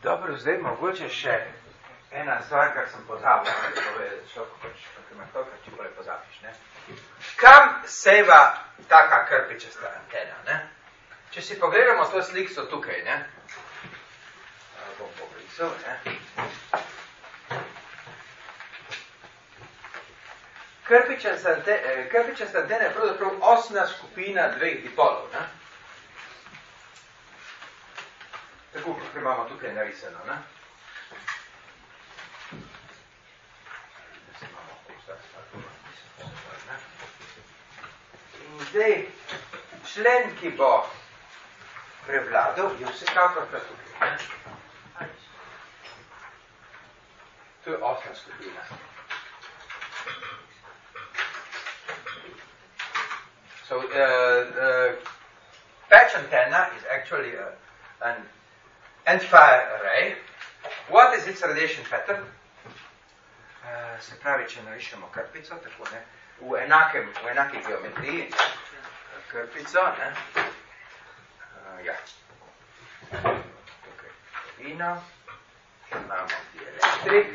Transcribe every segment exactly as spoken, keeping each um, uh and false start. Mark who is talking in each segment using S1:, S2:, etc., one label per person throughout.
S1: Dobro, zdaj mogoče še ena stvar, kar sem pozabil, da povedal, človek pač, ima to, kar če bolje pozabiš, ne? Kam seva taka krpičasta antena, ne? Če si pogledamo to slikco tukaj, ne? Bom pogledal, ne? Krpičasta antena je pravzaprav osna skupina dveh dipolov, ne? Tako, kot imamo tukaj narisano, ne? In zdaj, člen, ki bo prevladal, je vsekakor ta tukaj, ne? To je osma skupina. So, uh, uh, patch antenna is actually uh, an end-fire array. What is its radiation pattern? Uh, se pravi, če narišemo krpico, tako ne, v enakem, v enaki geometriji, krpico, ne, uh, ja, tukaj vino, imamo dielektrik,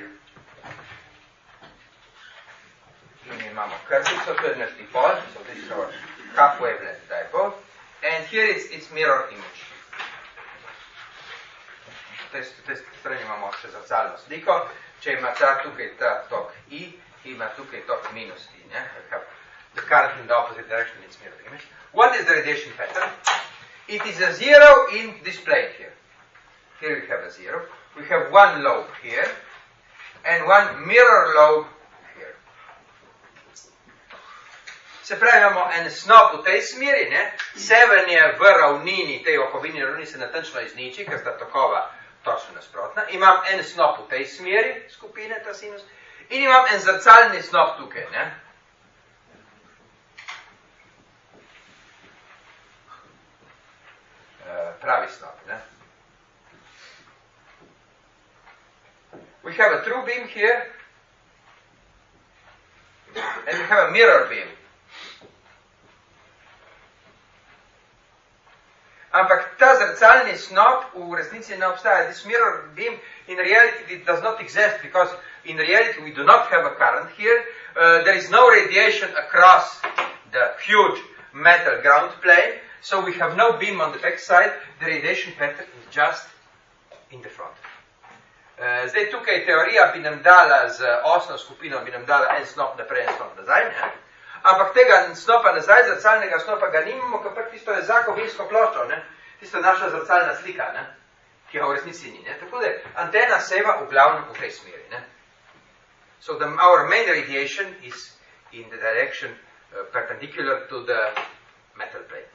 S1: in imamo krpico, to je naš dipol, so this is our half-wavelength dipole, and here is its mirror image. V tej strani imamo še zrcalno sliko. Če ima ta tukaj ta tok I, ima tukaj tok minus I. Ne? The current in the opposite direction is mirror image. What is the radiation pattern? It is a zero in this plane here. Here we have a zero. We have one lobe here and one mirror lobe here. Se pravi, imamo en snop v tej smeri, ne? Sevanje v ravnini, tej okovini ravnini se natančno izniči, ker sta tokova točno nasprotna. Imam en snop v tej smeri skupine, ta sinus, in imam en zrcalni snop tukaj, ne? Uh, pravi snop, ne? We have a true beam here, and we have a mirror beam. Ampak ta zrcalni snop v resnici ne obstaja. This mirror beam in reality it does not exist because in reality we do not have a current here. Uh, there is no radiation across the huge metal ground plane, so we have no beam on the back side. The radiation pattern is just in the front. Uh, zdaj tukaj teorija bi nam dala z osno skupino, bi nam dala en snop naprej, en snop nazaj, ne? Ampak tega snopa nazaj, zrcalnega snopa ga nimamo, ker tisto je za kovinsko ploščo, ne? Tisto je naša zrcalna slika, ne? Ki ga v resnici ni. Ne? Tako da antena seva v glavnem v tej smeri. Ne? So the, our main radiation is in the direction uh, perpendicular to the metal plate.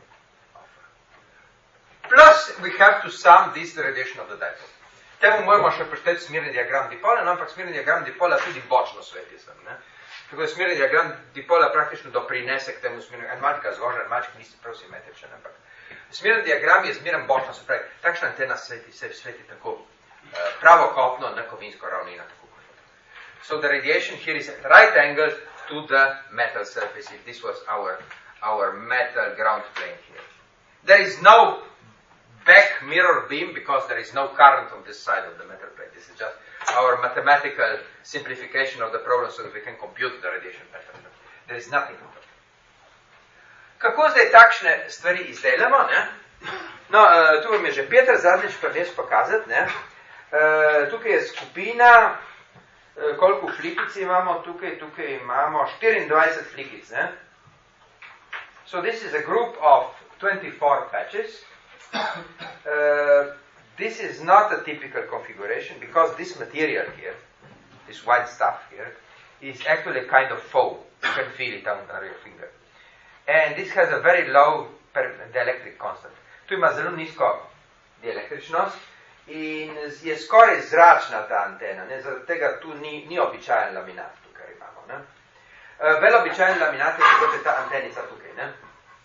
S1: Plus we have to sum this the radiation of the dipole. Temu moramo še pošteti smerni diagram dipola, no, ampak smerni diagram dipola tudi bočno sveti sem. Ne? Tako da smerni diagram dipola praktično doprinese k temu smerni, en malčka zgoža, en malčka nisi prav simetričen, ampak smerni diagram je zmeren bočno, se pravi, takšna antena sveti, se sveti tako uh, pravokopno na kovinsko ravnino. Tako. So the radiation here is at right angle to the metal surface, if this was our, our metal ground plane here. There is no back mirror beam because there is no current on this side of the metal plate. This is just our mathematical simplification of the problem so that we can compute the radiation pattern. There is nothing of it. Kako zdaj takšne stvari izdelamo? Ne? No, uh, tu vam je že Peter zadnjič prines pokazati. Ne? Uh, tukaj je skupina, uh, koliko flikic imamo tukaj, tukaj imamo štiriindvajset flikic. Ne? So this is a group of twenty-four patches. Uh, This is not a typical configuration because this material here, this white stuff here, is actually a kind of foam. You can feel it on, on your finger. And this has a very low dielectric constant. Tu ima zelo nizko dielektričnost in je skoraj zračna ta antena. Ne? Zaradi tega tu ni, ni običajen laminat, tukaj imamo. Ne? Uh, Vel običajen laminat je kot je ta antenica tukaj. Ne?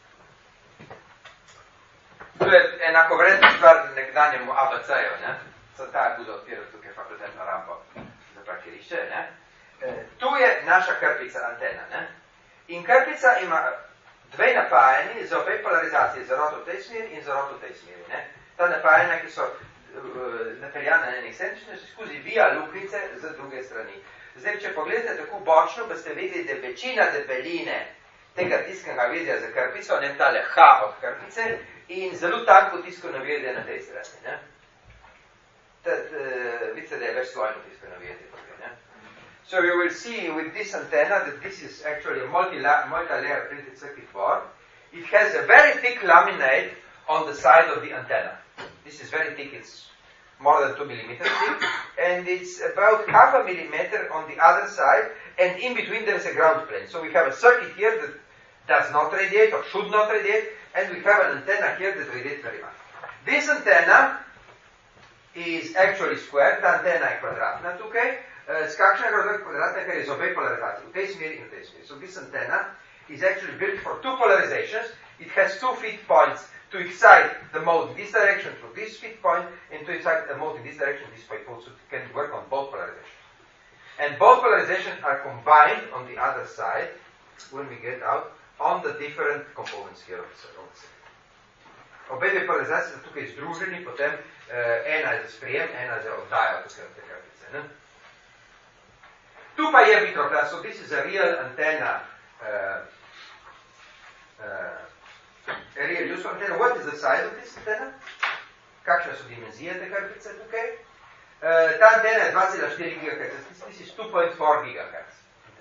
S1: To je enako vredna stvar nekdanjemu A B C-ju, ne? So ta bude odpiral tukaj fakultetno rampo za parkirišče, ne? E, tu je naša krpica antena, ne? In krpica ima dve napajani za obe polarizacije, za rod v tej smeri in za rod v tej smeri, ne? Ta napajanja, ki so napeljan na ekscentričnosti skozi via luknjice z druge strani. Zdaj, če pogledate tako bočno, boste videli, da večina debeline tega tisknega vezja za krpico, ne tale H od krpice, in zelo tanko tiskano vezje na tej strani. Ne? Tad, uh, vidite, da je več slojno tiskano vezje. Ne? So you will see with this antenna that this is actually a multi-layer printed circuit board. It has a very thick laminate on the side of the antenna. This is very thick, it's more than two millimeters thick, and it's about half a millimeter on the other side, and in between there is a ground plane. So we have a circuit here that does not radiate or should not radiate, and we have an antenna here that radiates very much. This antenna is actually square, ta antenna je kvadratna tukaj, uh, z kakšnega razloga kvadratna, ker je z obe polarizacije, v tej smeri in v tej smeri. So this antenna is actually built for two polarizations. It has two feed points to excite the mode in this direction through this feed point, and to excite the mode in this direction, this feed point, so it can work on both polarizations. And both polarizations are combined on the other side, when we get out, on the different components here of the circuit. Obe dve polarizacije so tukaj združeni, potem uh, ena je za sprejem, ena je za oddajo te kartice. Ne? Tu pa je vitroklas, so this is a real antenna, uh, uh, a real useful antenna. What is the size of this antenna? Kakšne so dimenzije te kartice tukaj? Uh, ta antenna je dva cela štiri gigaherca, this is two point four gigahertz.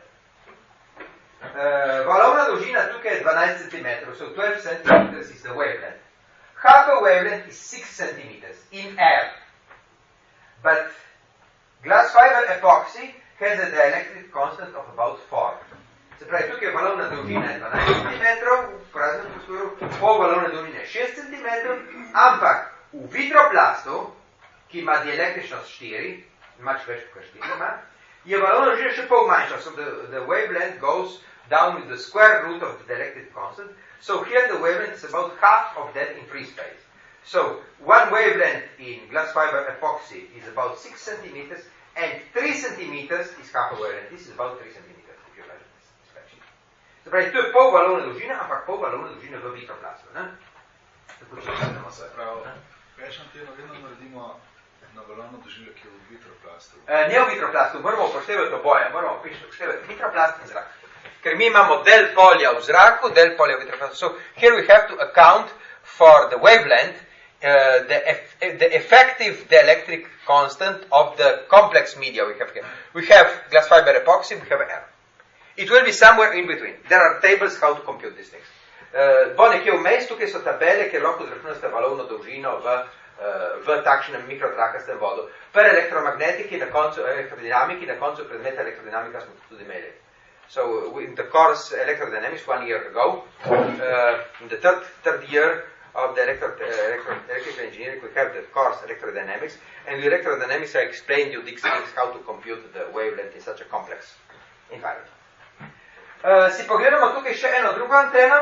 S1: Uh, valovna dolžina tukaj je dvanajst centimetrov, so twelve centimeters is the wavelength. Half a wavelength is six centimeters in air. But glass fiber epoxy has a dielectric constant of about four. Se pravi, tukaj je valovna dolžina je dvanajst centimetrov, v praznem prostoru, pol valovne dolžine je šest centimetrov, ampak v vitroplastu, ki ima dielektričnost štiri, imač več kot štiri ima, je valovna dolžina še pol manjša, so the, the wavelength goes down with the square root of the dielectric constant. So here the wavelength is about half of that in free space. So one wavelength in glass fiber epoxy is about six centimeters, and three centimeters is half a wavelength. This is about three centimeters, if you imagine this. Se pravi, to je pol valovne dolžine, ampak pol valovne dolžine v vitroplastu. Tako če gledamo se.
S2: Prav, več anteno vedno naredimo na valovno dolžino, ki je v vitroplastu.
S1: E, ne v vitroplastu, moramo upoštevati oboje, moramo upoštevati vitroplast in zrak. Ker mi imamo del polja v zraku, del polja v vitroplastu. So here we have to account for the wavelength, uh, the, eff the effective dielectric constant of the complex media we have here. We have glass fiber epoxy, we have air. It will be somewhere in between. There are tables how to compute these things. Uh, bo nekje vmes, tukaj so tabele, kjer lahko izračunate valovno dolžino v, uh, v takšnem mikrotrakastem vodu. Per elektromagnetiki, na koncu elektrodinamiki, na koncu predmeta elektrodinamika smo tudi imeli. So in the course electrodynamics one year ago, uh, in the third, third year of the electro, uh, electro, electrical engineering, we have the course electrodynamics, and with electrodynamics I explained you these things, how to compute the wavelength in such a complex environment. Uh, si pogledamo tukaj še eno drugo anteno.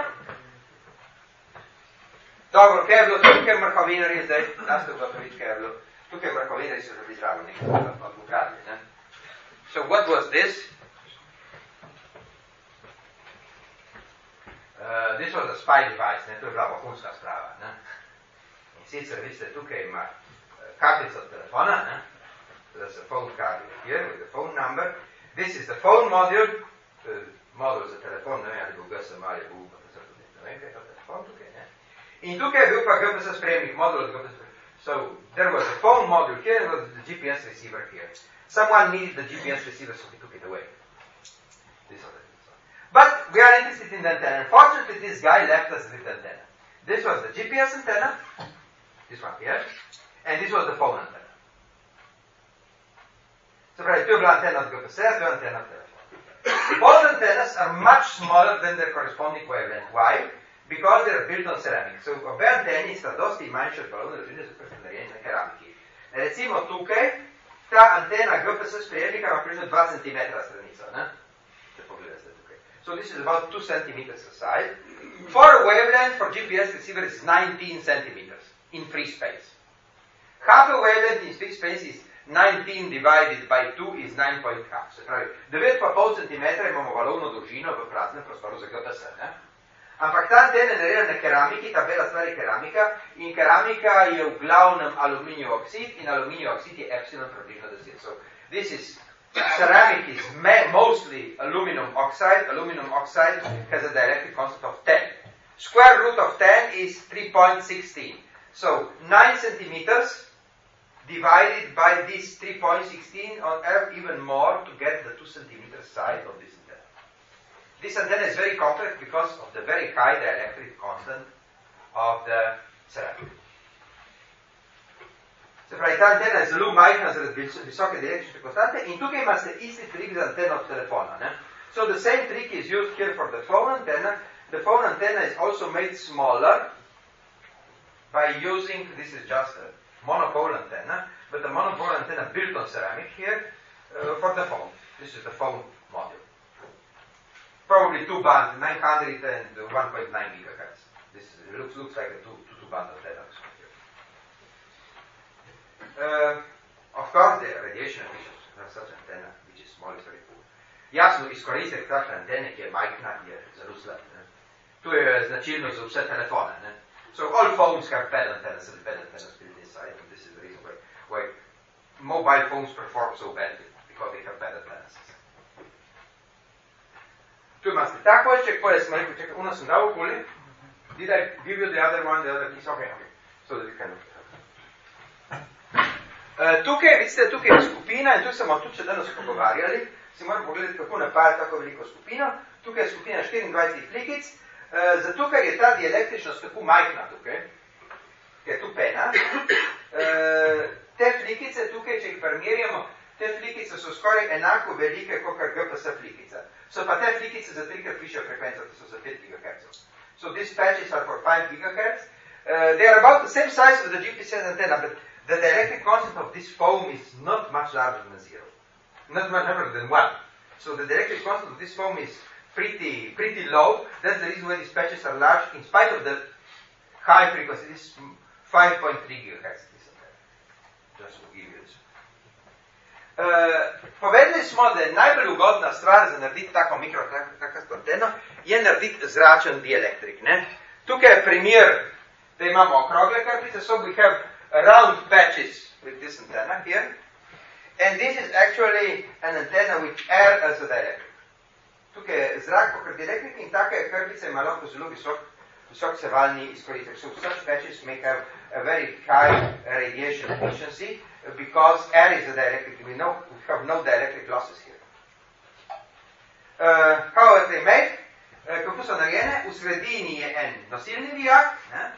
S1: Dobro, kaj je bilo tukaj mrhovinari zdaj? Naste v Bakovič, kaj je bilo? Tukaj mrhovinari so že izravno nekaj odvukradili. Ne? So what was this? Uh, this was a spy device, ne? To je bila vohunska sprava. Ne? In sicer, vidite, tukaj ima kartica od telefona, ne? There's a phone card here with the phone number. This is the phone module, uh, modul za telefon, ne vem, ali bo G S M ali bo U P T, ne vem, kaj je to telefon tukaj, ne? In tukaj je bil pa G P S spremnik, modul od G P S spremnik. So, there was a phone module here, and was the G P S receiver here. Someone needed the G P S receiver, so he took it away. This was it. But we are interested in the antenna. Unfortunately, this guy left us with the antenna. This was the G P S antenna, this one here, and this was the phone antenna. So, right, tu je bila antenna od G P S, tu je antenna od telefona. Both antennas are much smaller than their corresponding wavelength. Why? Because they are built on ceramic. So, obe anteni sta dosti manjše od valovne dolžine, zato ker so narejeni na keramiki. Recimo tukaj, ta antena G P S sprejemnika ima približno dva centimetra stranico, ne? Če pogledate tukaj. So, this is about two centimeters aside. For a wavelength for G P S receiver is nineteen centimeters in free space. Half a wavelength in free space is nineteen divided by two is nine point five. Se pravi, devet pa pol centimetra imamo valovno dolžino v praznem prostoru za G P S, ne? Ampak ta antena je narejena na keramiki, ta bela stvar je keramika, in keramika je v glavnem aluminijev oksid, in aluminijev oksid je epsilon približno deset. So, this is, ceramic is mostly aluminum oxide. Aluminum oxide has a dielectric constant of ten. Square root of ten is three point one six. So, nine centimeters divided by this three point one six or even more to get the two centimeter size of this antenna. This antenna is very complex because of the very high dielectric constant of the ceramic. Se pravi, ta antena je zelo majhna zaradi visoke dielektrične konstante in tukaj imate isti trik za anteno telefona. Ne? So the same trick is used here for the phone antenna. The phone antenna is also made smaller by using, this is just a monopole antenna, but the monopole antenna built on ceramic here uh, for the phone. This is the phone module. Probably two band, nine hundred and one point nine gigahertz. This is, looks, looks like a two, two, two band antenna. Uh, of course, the radiation efficiency of such antenna, which is small, is very poor. Jasno, izkoristek takšne antene, ki je majhna, je zelo slab. To je značilno za vse telefone. Ne? So all phones have bad antennas and bad antennas built inside, and this is the reason why, why mobile phones perform so badly, because they have bad antennas. Tu imate ta koljček, potem smo rekel, čekaj, una sem dal okoli. Did I give you the other one, the other piece? Okay, okay. So that you can... Uh, tukaj, vidite, tukaj je skupina in tu smo tudi še danes pogovarjali. Si moramo pogledati, kako napaja tako veliko skupino. Tukaj je skupina štiriindvajset flikic. Uh, zato, ker je ta dielektričnost tako majhna tukaj, ker je tu pena. Uh, te flikice tukaj, če jih primerjamo, te flikice so skoraj enako velike, kot G P S flikica. So pa te flikice za trikrat višjo frekvenco, to so za pet gigahertzov. So these patches are for five gigahertz. Uh, they are about the same size as the G P S antenna, but the dielectric constant of this foam is not much larger than zero. Not much larger than one. So the dielectric constant of this foam is pretty pretty low. That's the reason why these patches are large, in spite of the high frequency. This is five point three gigahertz. Just to give you this. Uh, povedali smo, da je najbolj ugodna stvar za narediti tako mikro, tako anteno, je narediti zračen dielektrik. Ne? Tukaj je primer, da imamo okrogle krpice, so we have round patches with this antenna here, and this is actually an antenna with air as a dielectric. Tukaj je zrak pokrit dielektrik in take krpice ima lahko zelo visok, visok sevalni izkoristek. So such patches may have a very high radiation efficiency because air is a dielectric. We know we have no dielectric losses here. Uh, how are they made? Uh, kako so narejene? V sredini je en nosilni vijak, ne?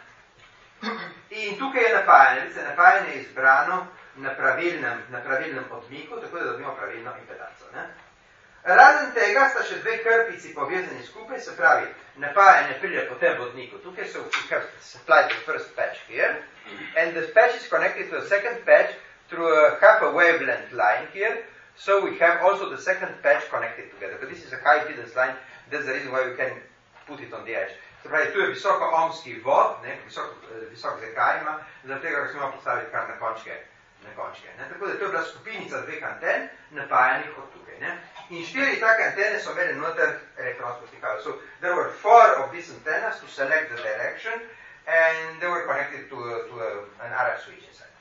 S1: In tukaj je napajanje. Vidite, napajanje je izbrano na pravilnem, na pravilnem odmiku, tako da dobimo pravilno impedanco. Ne? Razen tega sta še dve krpici povezani skupaj, se pravi, napajanje pride po tem odmiku. Tukaj so supplied the first patch here, and the patch is connected to a second patch through a half a wavelength line here, so we have also the second patch connected together. But this is a high impedance line, that's the reason why we can put it on the edge. Se pravi, tu je visoko ohmski vod, ne, visok, visok zakaj ima, zato tega ga smemo postaviti kar na končke. Na končke ne. Tako da to je bila skupinica dveh anten, napajanih od tukaj. Ne. In štiri take antene so imeli noter elektronsko stikalo. So there were four of these antennas to select the direction, and they were connected to, to a, an R F switch inside.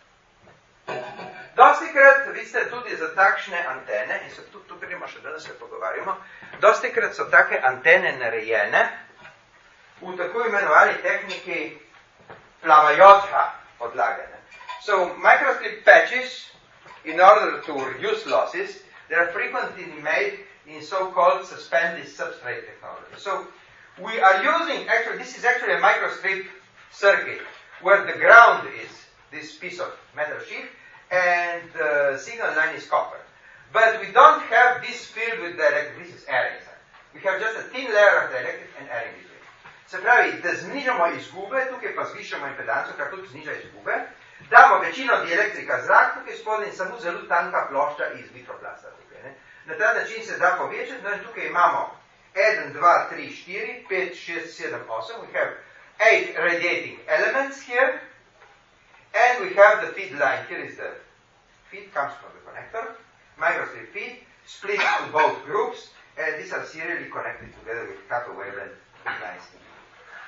S1: Dostikrat, vidite, tudi za takšne antene, in se tu, tu pridemo še danes se pogovarjamo, dostikrat so take antene narejene v tako imenovani tehniki plavajoča podlage. So microstrip patches, in order to reduce losses, they are frequently made in so-called suspended substrate technology. So we are using, actually, this is actually a microstrip circuit, where the ground is this piece of metal sheet, and the signal line is copper. But we don't have this filled with dielectric, this is air inside. We have just a thin layer of dielectric and air in between. Se pravi, da znižamo izgube, tukaj pa zvišamo impedanco, kar tudi zniža izgube, damo večino dielektrika zrak tukaj spodaj in samo zelo tanka plošča iz vitroplasta tukaj. Ne. Na ta način se da povečati, no in tukaj imamo one, two, three, four, five, six, seven, osem, we have eight radiating elements here, and we have the feed line. Here is the feed, comes from the connector, microstrip feed, split to both groups, and these are serially connected together with copper wavelength lines.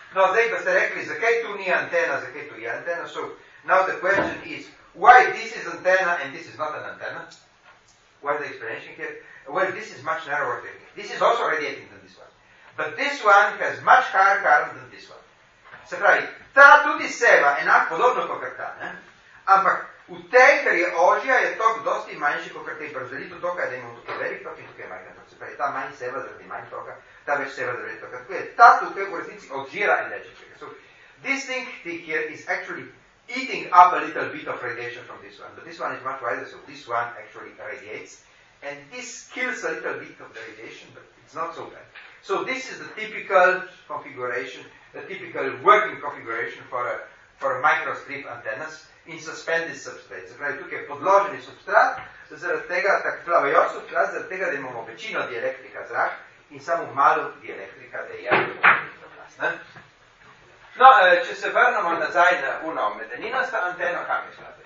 S1: No, zdaj pa ste rekli, zakaj tu ni antena, zakaj tu je antena. So, now the question is, why this is antenna and this is not an antenna? What is the explanation here? Well, this is much narrower technique. This is also radiating than this one. But this one has much higher current than this one. Se pravi, ta tudi seva enako podobno kot ta, ne? Ampak v tej, ker je ožja, je tok dosti manjši kot tej brzdelito toka, da imamo tukaj velik tok in tukaj majhen tok. Se pravi, ta manj seva zaradi manj toka, ta več seva zaradi toka. Tako je, ta tukaj v resnici odžira elektrike. So, this thing here is actually eating up a little bit of radiation from this one. But this one is much wider, so this one actually radiates. And this kills a little bit of the radiation, but it's not so bad. So this is the typical configuration, the typical working configuration for a, for a microstrip antennas in suspended substrate. Se pravi, tukaj je podloženi substrat, zaradi tega, tak plavajoč substrat, zaradi tega, da imamo večino dielektrika zrak in samo malo dielektrika, da je ne? No, če se vrnemo nazaj na uno medeninasta anteno, kam mislite?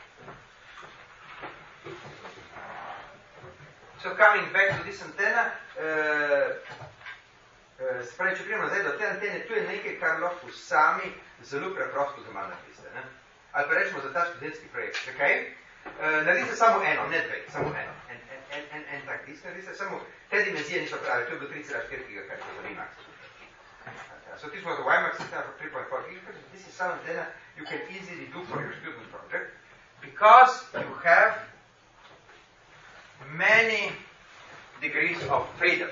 S1: So coming back to this antenna, uh, uh, se pravi, če prijemo nazaj do te antene, tu je nekaj, kar lahko sami zelo preprosto doma napisate. Ne? Ali pa rečemo za ta študentski projekt. Zakaj? Uh, naredite samo eno, ne dve, samo eno. En, en, en, en, en tak disk, naredite samo, te dimenzije niso prave, to je bilo tri cela štiri gigaherca za WiMAX. So this was a WiMAX system for three point four gigahertz. This is some antenna you can easily do for your student project because you have many degrees of freedom.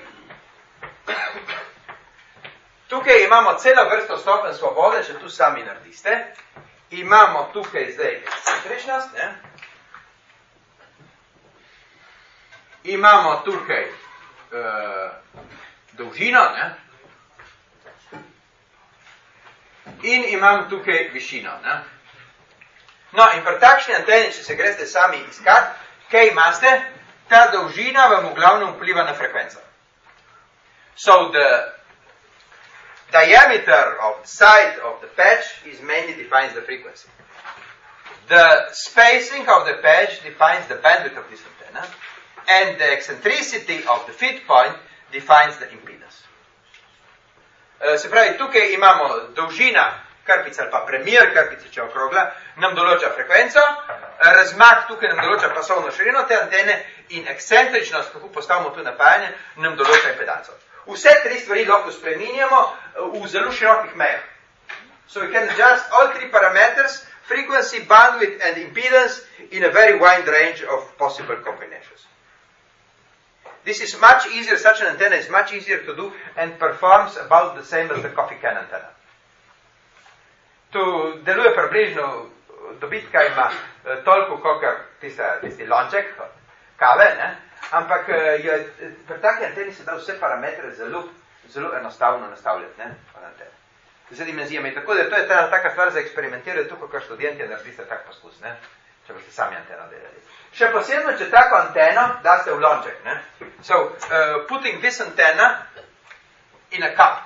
S1: Tukaj imamo celo vrsto stopenj svobode, če tu sami narediste. Imamo tukaj zdaj ekscentričnost, ne? Imamo tukaj uh, dolžino, ne? In imam tukaj višino, ne? No, in pri takšni anteni, če se greste sami iskat, kaj imate? Ta dolžina vam v glavnem vpliva na frekvenco. So the diameter of the side of the patch is mainly defines the frequency. The spacing of the patch defines the bandwidth of this antenna, and the eccentricity of the feed point defines the impedance. Uh, se pravi, tukaj imamo dolžina krpice ali pa premjer krpice, če okrogla, nam določa frekvenco, razmak tukaj nam določa pasovno širino te antene in ekscentričnost, kako postavimo tu napajanje, nam določa impedanco. Vse tri stvari lahko spreminjamo v zelo širokih mejah. So we can adjust all three parameters, frequency, bandwidth and impedance in a very wide range of possible combinations. This is much easier, such an antenna is much easier to do and performs about the same as the coffee can antenna. Tu deluje približno, dobitka ima toliko, kakor tisti lonček, kave, ne? Ampak je, pri taki anteni se da vse parametre zelo, zelo enostavno nastavljati, ne? Z dimenzijami. Tako da to je ta, taka stvar za eksperimentirati, tukaj, kot študenti naredite tak poskus, ne? Če boste sami anteno delali. Še posebno, če tako anteno daste v lonček, ne? So, uh, putting this antenna in a cup.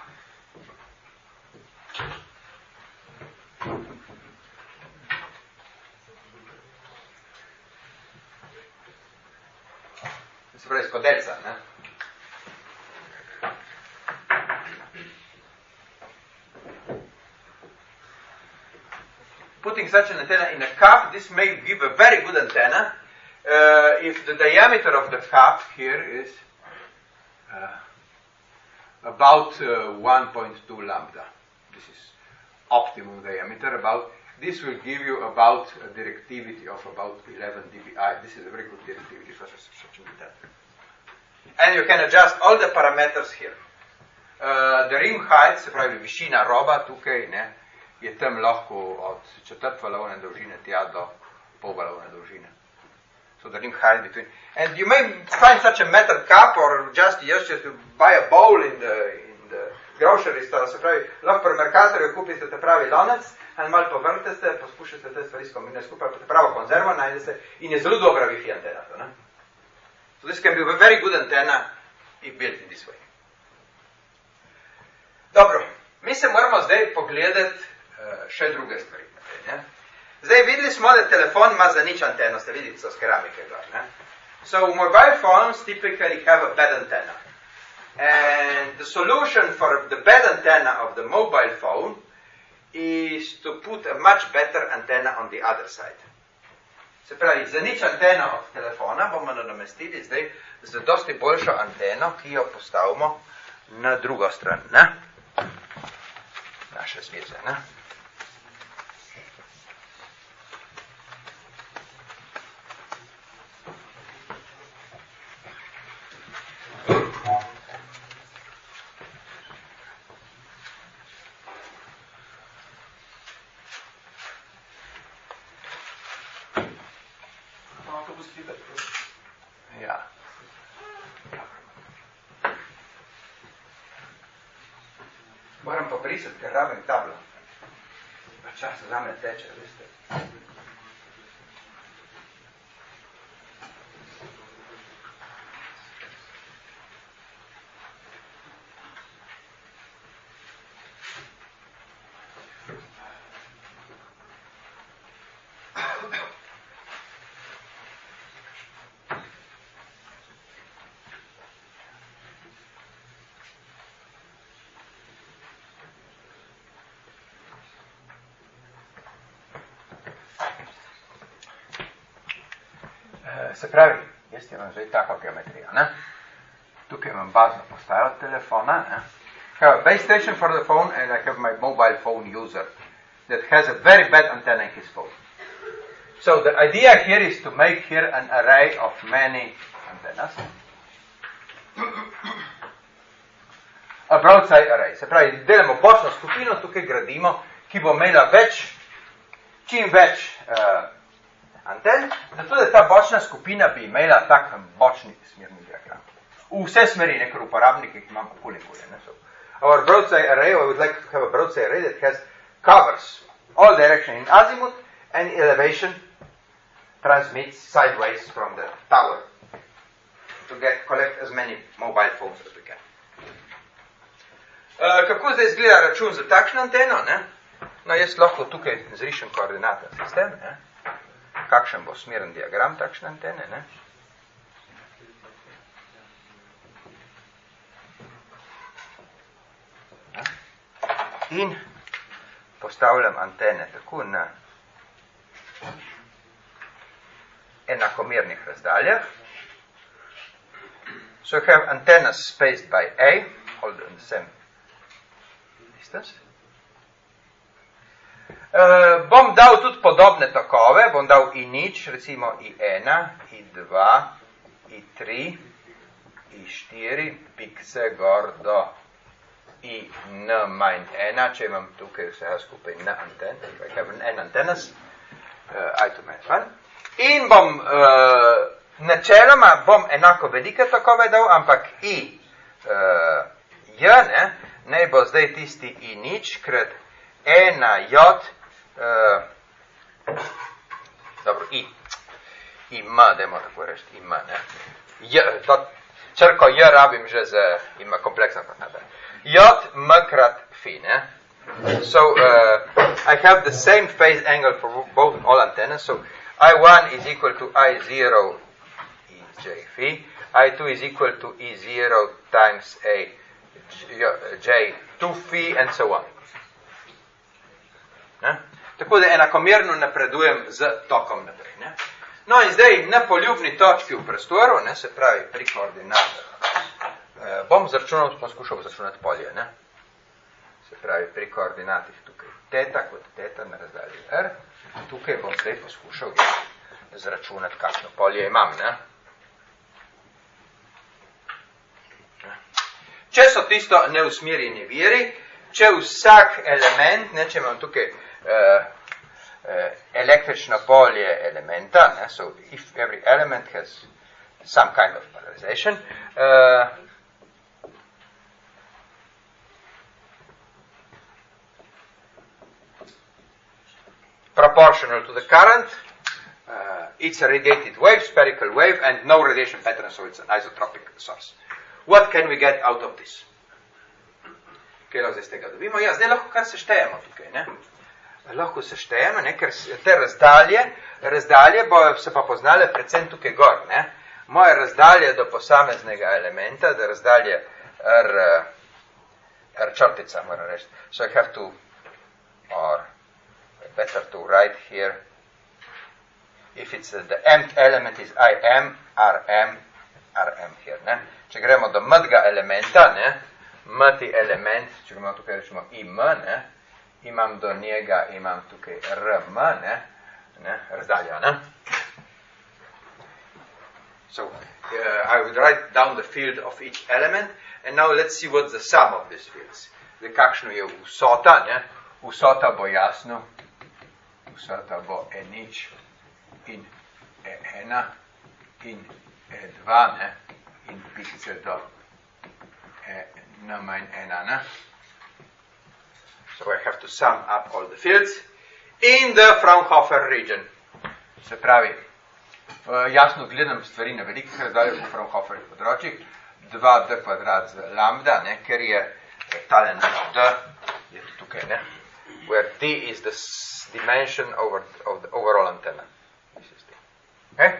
S1: Se pravi, skodelca, ne? Putting such an antenna in a cup, this may give a very good antenna uh, if the diameter of the cup here is uh, about uh, one point two lambda. This is optimum diameter. About this will give you about a directivity of about eleven D B I. This is a very good directivity for such an antenna. And you can adjust all the parameters here. Uh, the rim height, se pravi višina roba tukaj, ne, je tam lahko od četrt valovne dolžine tja do pol valovne dolžine. So the rim height between. And you may find such a metal cup or just just to buy a bowl in the in the grocery store. Se pravi, lahko pri Mercatorju kupite te pravi lonec, in malo povrtete, poskušate te stvari skombinirati skupaj, pa te pravo konzervo najdete in je zelo dobra Wi-Fi antena to, ne? So this can be a very good antenna if built in this way. Dobro, mi se moramo zdaj pogledati uh, še druge stvari. Ne? Zdaj videli smo, da telefon ima za nič anteno, ste videli, so z keramike gor, ne? So mobile phones typically have a bad antenna. And the solution for the bad antenna of the mobile phone is to put a much better antenna on the other side. Se pravi, za nič anteno od telefona bomo nadomestili zdaj z dosti boljšo anteno, ki jo postavimo na drugo stran, ne? Naše zveze, ne? Ja. Moram pa brisati, ker rabim tablo. Pa čas za me teče, veste. Se pravi, jaz imam zdaj tako geometrijo, ne? Tukaj imam bazno postajo telefona, ne? I have a base station for the phone and I have my mobile phone user that has a very bad antenna in his phone. So the idea here is to make here an array of many antennas. A broadside array. Se pravi, delamo bočno skupino, tukaj gradimo, ki bo imela več, čim več uh, anten, zato da ta bočna skupina bi imela tak bočni smerni diagram. V vse smeri, nekaj uporabnike, ki imam okoli bolje. So, our broadside array, I would like to have a broadside array that has covers all direction in azimuth and elevation transmits sideways from the tower to get, collect as many mobile phones as we can. Uh, kako zdaj izgleda račun za takšno anteno? Ne? No, jaz lahko tukaj zrišem koordinaten sistem, ne? Kakšen bo smeren diagram takšne antene, ne? In postavljam antene tako na enakomernih razdaljah. So I have antennas spaced by A, all in the same distance. Uh, bom dal tudi podobne tokove, bom dal I nič, recimo I ena, I dva, I tri, I štiri, pikse gor do I n manj ena, če imam tukaj vsega skupaj n anten, I have n antennas, uh, I to minus one. In bom, uh, načeloma bom enako velike tokove dal, ampak I uh, j, ne, ne bo zdaj tisti I nič, krat ena j, Uh, dobro, I, I m, dajmo tako reči, I m, ne. J, to črko J rabim že za, ima kompleksno kot nadalje. J, m krat phi, ne. So, uh, I have the same phase angle for both all antennas, so I one is equal to I zero E j phi, I two is equal to E zero times A j two phi, and so on. Ne? Tako da enakomerno napredujem z tokom naprej. Ne? No in zdaj na poljubni točki v prostoru, ne, se pravi pri koordinatah, eh, bom zračunal, bom skušal zračunati polje. Ne? Se pravi pri koordinatih tukaj teta kot teta na razdalji R, tukaj bom zdaj poskušal zračunati, kakšno polje imam. Ne? Če so tisto neusmerjeni viri, če vsak element, ne, če imam tukaj Uh, uh, električno polje elementa, ne, so if every element has some kind of polarization, uh, proportional to the current, uh, it's a radiated wave, spherical wave, and no radiation pattern, so it's an isotropic source. What can we get out of this? Kaj lahko zdaj z tega dobimo? Ja, zdaj lahko kar seštejemo tukaj, ne? Lahko seštejemo, ne, ker te razdalje, razdalje bojo se pa poznale predvsem tukaj gor, ne. Moje razdalje do posameznega elementa, da razdalje R, R črtica, moram reči. So I have to or better to write here, if it's uh, the mth element is im, rm, rm here. Ne? Če gremo do mtega elementa, ne? mti element, če gremo tukaj rečemo im, ne? imam do njega, imam tukaj rm, ne? Ne? razdalja. Ne? So, uh, I would write down the field of each element, and now let's see what's the sum of these fields. Zdaj, kakšno je vsota, ne? Vsota bo jasno, vsota bo e nič in e ena in e dva, ne? In pikice do e n manj ena, ne? So I have to sum up all the fields in the Fraunhofer region. Se pravi, uh, jasno gledam stvari na velikih razdaljah v Fraunhoferih področjih, dva d kvadrat z lambda, ne? Ker je tale naš d, je tukaj, ne? Where d is the dimension over, of the overall antenna. Okay?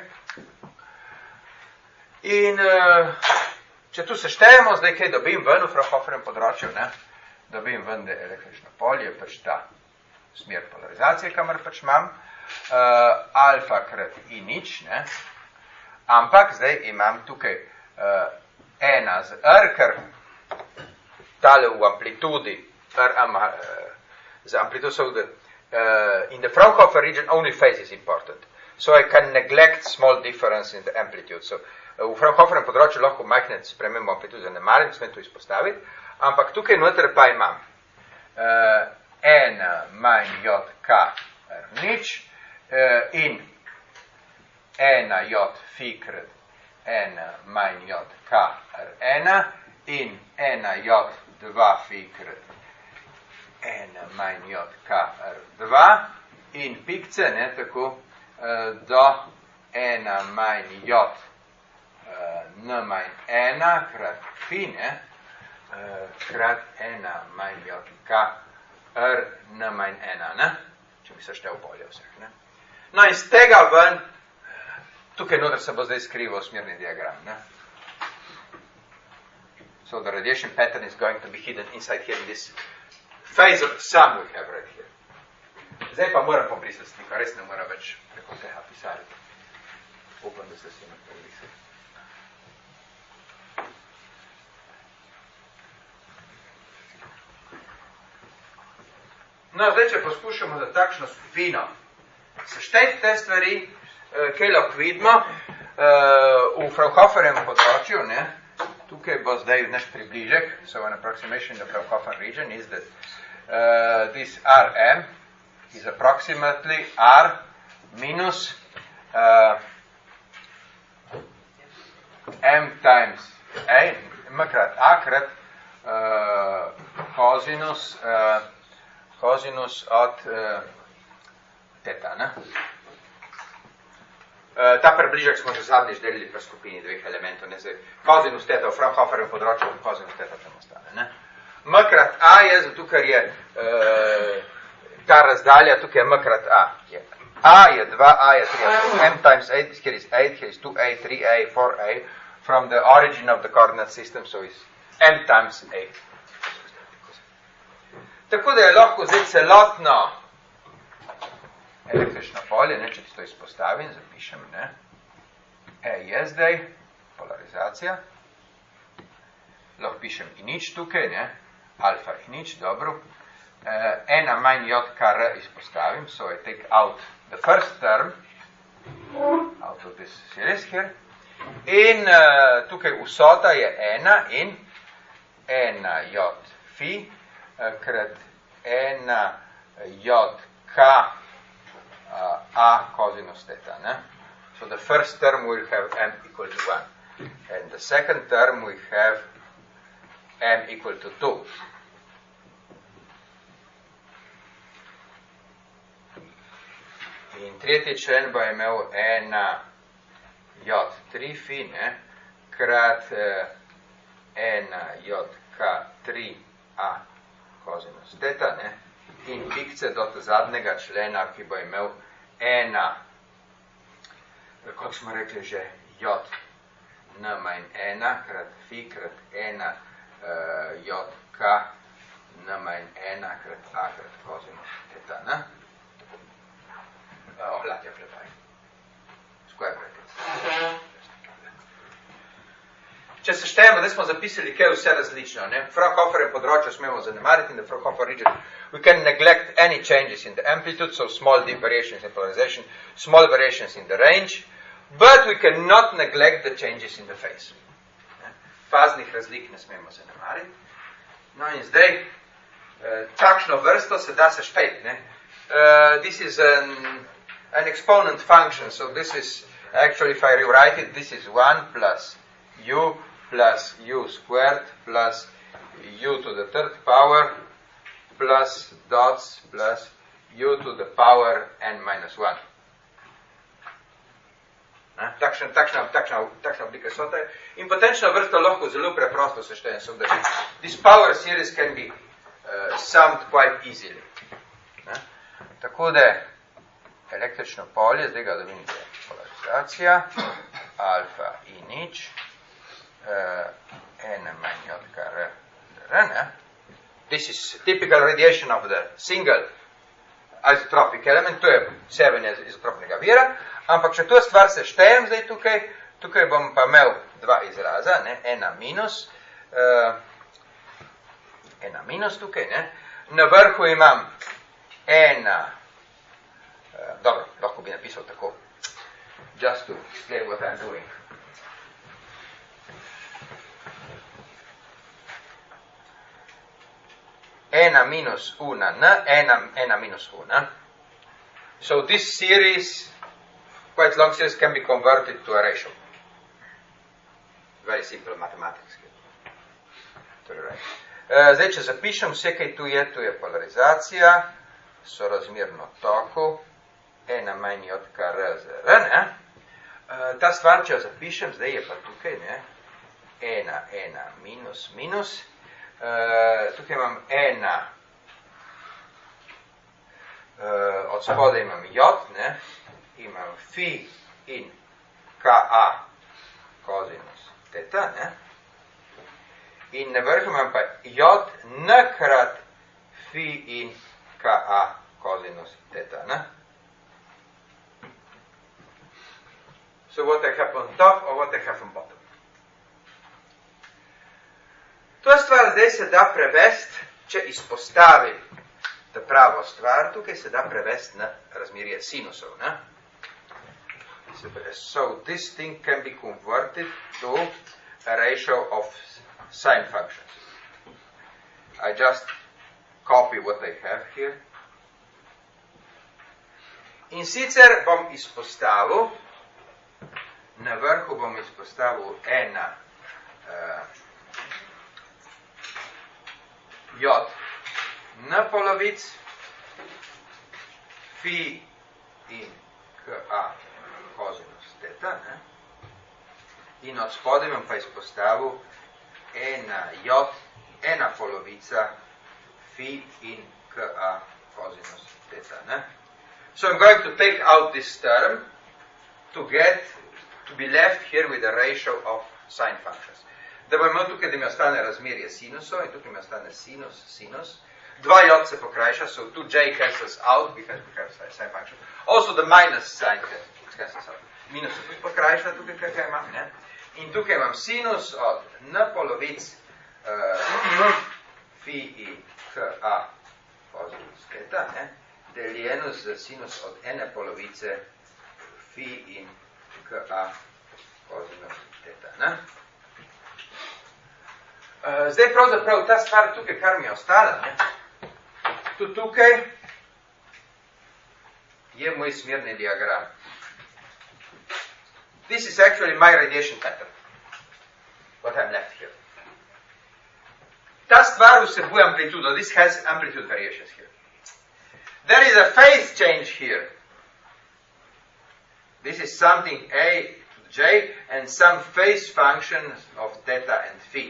S1: In uh, če tu seštejemo, zdaj kaj dobim ven v Fraunhoferjem področju, ne? Dobim ven, da je električno polje, pač ta smer polarizacije, kamor pač imam, uh, alfa krat i nič, ne? Ampak zdaj imam tukaj uh, ena z r, ker tale v amplitudi, r, um, uh, the amplitude, so the, uh, in the Fraunhofer region only phase is important. So I can neglect small difference in the amplitude. So, uh, v Fraunhoferjem področju lahko majhne spremembo amplitude zanemarim, smem to izpostaviti, ampak tukaj noter pa imam uh, n manj j k r nič uh, in ena j fi krat n manj j k r ena in ena j dva fi krat n manj j k r dva in pikce, ne, tako, do ena manj j n manj ena krat fi, ne, krat ena manj j k r n manj ena, ne, če bi se štev bolje vseh, ne. No, iz tega ven, tukaj noter se bo zdaj skrival smerni diagram, ne. So the radiation pattern is going to be hidden inside here in this phase of the sum we have right here. Zdaj pa moram pobrisati sliko, res ne moram več preko tega pisati. Upam, da se s tem pobrisati. No, zdaj, če poskušamo za takšno skupino sešteti te stvari, kaj lahko vidimo, v Fraunhoferjem področju, ne, tukaj bo zdaj naš približek, so an approximation in the Fraunhofer region is that uh, this Rm is approximately R minus uh, M times A, M krat A krat uh, cosinus, uh, cosinus od uh, teta, ne? Uh, ta približek smo že zadnjič delili pri skupini dveh elementov, ne? Zdaj, cosinus teta v Fraunhoferjem področju in cosinus teta tam ostane, ne? M krat A je, zato ker je uh, ta razdalja, tukaj je M krat A. Je. A je dva, A je tri, so M times eight, here is eight, here is two A, three A, four A, from the origin of the coordinate system, so is M times eight. Tako da je lahko zdaj celotno električno polje, ne, če ti to izpostavim, zapišem, ne, E je zdaj polarizacija, lahko pišem i nič tukaj, ne, alfa i nič, dobro, uh, ena manj j kar izpostavim, so I take out the first term, out of this series here, in uh, tukaj vsota je ena in ena j fi, uh, krat ena j k uh, a cosinus theta, ne? So the first term will have m equal to one, and the second term we have m equal to two. In tretji člen bo imel ena j tri fi, ne, krat ena j k tri a cosinus theta, ne, in pikce do zadnjega člena, ki bo imel ena, kako smo rekli že, j n manj ena krat fi krat ena uh, j k n manj ena krat a krat kosinus teta, ne? Ohlatja klepaj. Square brackets. Če se štejemo, da smo zapisali, kaj je vse različno, ne? Fraunhoferjev področje smemo zanemariti in the Fraunhofer region. We can neglect any changes in the amplitude, so small variations in polarization, small variations in the range, but we cannot neglect the changes in the phase. Ne? Faznih razlik ne smemo zanemariti. No in zdaj, uh, takšno vrsto se da seštejiti, ne? Uh, this is an, an exponent function, so this is, actually if I rewrite it, this is one plus u plus u squared plus u to the third power plus dots plus u to the power n minus one. Ne? Takšna, takšna, takšna, takšna oblika so te. In potenčno vrsto lahko zelo preprosto seštejem. So that this power series can be uh, summed quite easily. Ne? Tako da električno polje, zdaj ga dobim polarizacija, alfa i nič, uh, n manj od kar r, ne? This is typical radiation of the single isotropic element, to je sevanje izotropnega vira, ampak če to stvar seštejem zdaj tukaj, tukaj bom pa imel dva izraza, ne? Ena minus, uh, ena minus tukaj, ne? Na vrhu imam ena, uh, dobro, lahko bi napisal tako, just to explain what I'm doing. Ena minus una, n, ena, ena minus una. So this series, quite long series, can be converted to a ratio. Very simple mathematics. Torej, uh, zdaj, če zapišem vse, kaj tu je, tu je polarizacija, sorazmerno toku, ena manj od kar z r, ne? Uh, ta stvar, če jo zapišem, zdaj je pa tukaj, ne? Ena, ena, minus, minus. Uh, tukaj imam ena, uh, od spodaj imam j, ne? Imam phi in ka kosinus teta, ne? In na vrhu imam pa j n krat phi in ka kosinus teta, ne? So what I have on top or what I have on bottom. To stvar zdaj se da prevesti, če izpostavim ta pravo stvar, tukaj se da prevesti na razmerje sinusov, ne? So this thing can be converted to a ratio of sine functions. I just copy what I have here. In sicer bom izpostavil, na vrhu bom izpostavil ena uh, j n polovic, phi in ka kosinus teta, ne? In od spodaj bom pa izpostavil ena j, ena polovica, phi in ka kosinus teta, ne? So I'm going to take out this term to get, to be left here with a ratio of sine functions. Da bom imel tukaj, da mi ostane razmerje sinusov in tukaj mi ostane sinus, sinus. Dva j se pokrajša, so two j cancels out because we have sine function. Also the minus sign cancels out. Minus se tudi pokrajša tukaj, kaj imam, ne? In tukaj imam sinus od n polovic uh, phi in ka kosinus teta, ne? Deljeno z sinus od ene polovice phi in ka kosinus teta, ne? Uh, zdaj pravzaprav ta stvar tukaj, kar mi je ostala, ne? Tu tukaj je moj smerni diagram. This is actually my radiation pattern. What I'm left here. Ta stvar vsebuje amplitudo. This has amplitude variations here. There is a phase change here. This is something a to j and some phase functions of theta and phi.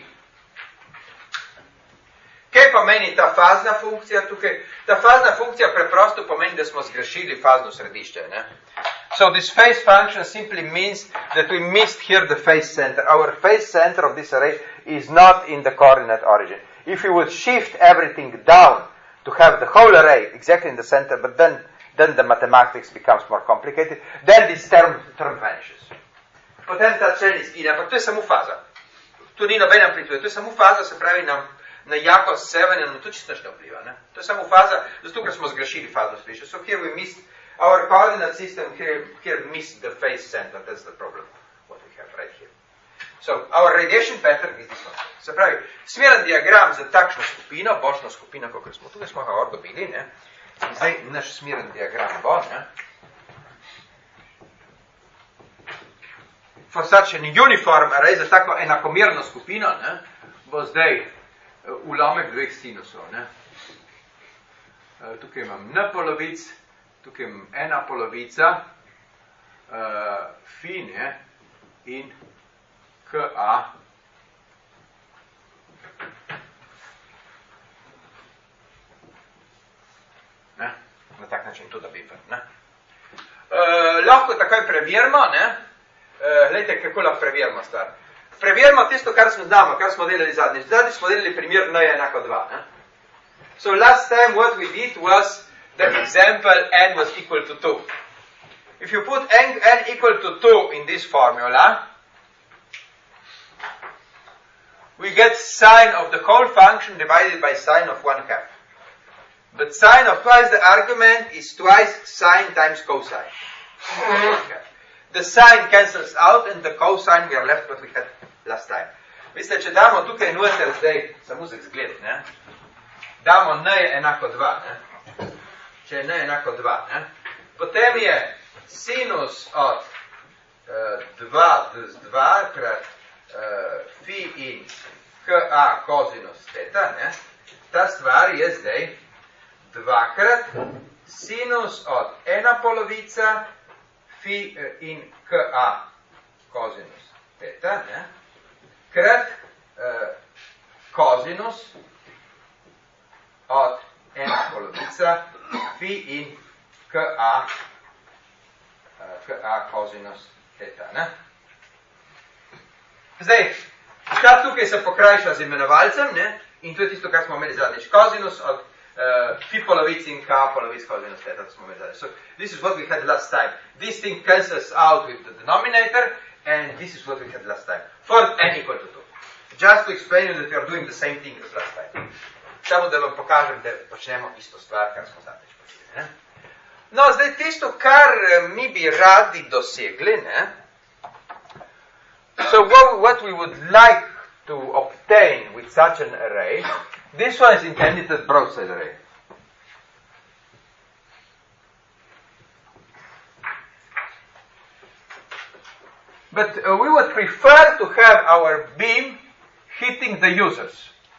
S1: Kaj pomeni ta fazna funkcija tukaj? Ta fazna funkcija preprosto pomeni, da smo zgrešili fazno središče, ne? So this phase function simply means that we missed here the phase center. Our phase center of this array is not in the coordinate origin. if we would shift everything down to have the whole array exactly in the center, but then, then the mathematics becomes more complicated, then this term, term vanishes. Potem ta člen izgine, ampak to je samo faza. Tu ni nobene amplitude, to je samo faza, se pravi na, na jakost sevanja, no to čisto ne vpliva. Ne? To je samo faza, zato ker smo zgrešili fazno slišče. So here we missed our coordinate system, here, here missed the phase center, that's the problem, what we have right here. So, our radiation pattern is this one. Se pravi, smeren diagram za takšno skupino, bočno skupino, kakor smo tukaj, smo ga or dobili, ne? Zdaj, naš smeren diagram bo, ne? For such an uniform array, za tako enakomerno skupino, ne? Bo zdaj ulomek dveh sinusov, ne? Tukaj imam n polovic, tukaj imam ena polovica, uh, fi, ne? In ka. Ne? Na tak način to dobim. Ne? Uh, lahko takoj preverimo, ne? Uh, Glejte, kako lahko preverimo stvar. Preverimo tisto, kar smo znamo, kar smo delali zadnjič. Zadnjič smo delali primer n je enako dva. Ne? So last time what we did was the example n was equal to two. If you put n, n equal to two in this formula, we get sine of the whole function divided by sine of one half. But sine of twice the argument is twice sine times cosine. The sine cancels out and the cosine we are left what we had last time. Veste, če damo tukaj noter zdaj, samo za izgled, ne? Damo n je enako dva, ne? Če je n enako dva, ne? Potem je sinus od uh, dva z dva krat uh, fi in ka kosinus teta, ne? Ta stvar je zdaj dvakrat sinus od ena polovica fi in ka kosinus teta, ne? Krat uh, kosinus od ena polovica fi in ka ka kosinus teta, ne? Zdaj, ta tukaj se pokrajša z imenovalcem, ne? In to je tisto, kar smo imeli zadnjič. Kosinus od uh, fi polovic in k polovic kosinus teta, to smo imeli zadnjič. So, this is what we had last time. This thing cancels out with the denominator, and this is what we had last time. For n equal to two. Just to explain you that we are doing the same thing as last time. Samo da vam pokažem, da počnemo isto stvar, kar smo zadnjič počeli, ne? No, zdaj tisto, kar mi bi radi dosegli, ne? So what, what we would like to obtain with such an array, this one is intended as broadside array. But uh, we would prefer to have our beam hitting the users.